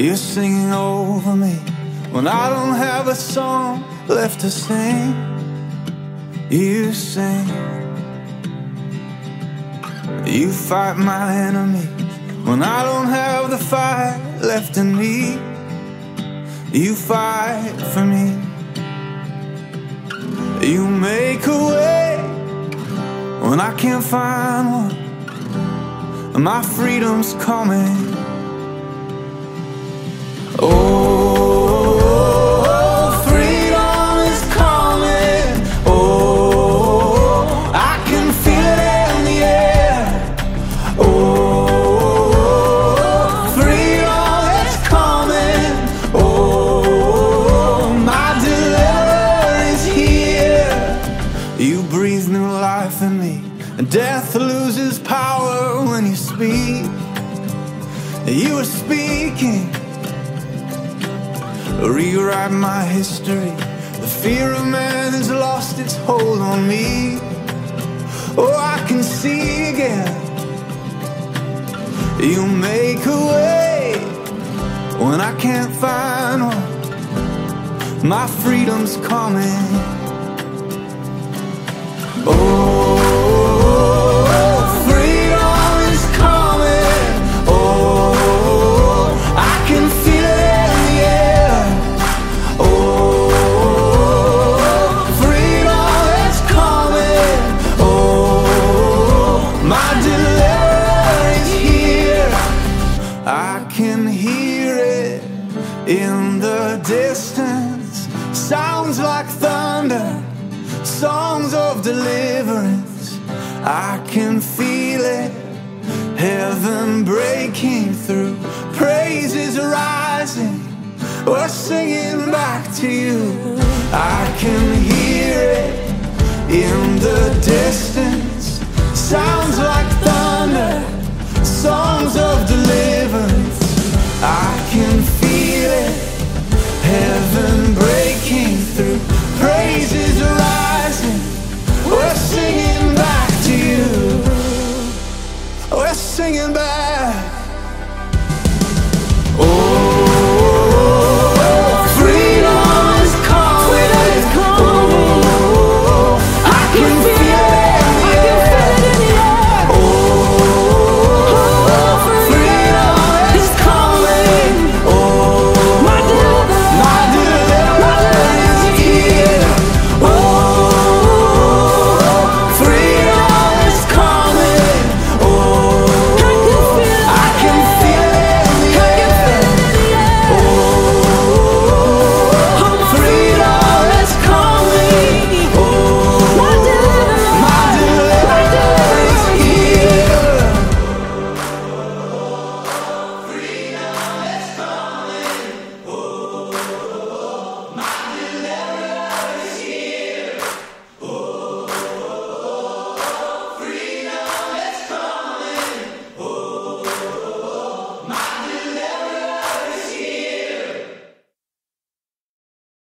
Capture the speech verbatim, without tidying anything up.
You're singing over me when I don't have a song left to sing. You sing. You fight my enemies when I don't have the fight left in me. You fight for me. You make a way when I can't find one. My freedom's coming. Oh, freedom is coming. Oh, I can feel it in the air. Oh, freedom is coming. Oh, my deliverer is here. You breathe new life in me, and death loses power when you speak. You are speaking. Rewrite my history. The fear of man has lost its hold on me. Oh, I can see again. You make a way when I can't find one. My freedom's coming. Oh, freedom is coming. Oh, I can feel it in the air. Oh, freedom is coming. Oh, my deliverer is here. I can hear it in the distance. Sounds like thunder, songs of deliverance. I can feel it, heaven breaking through. Praises rising, we're singing back to you. I can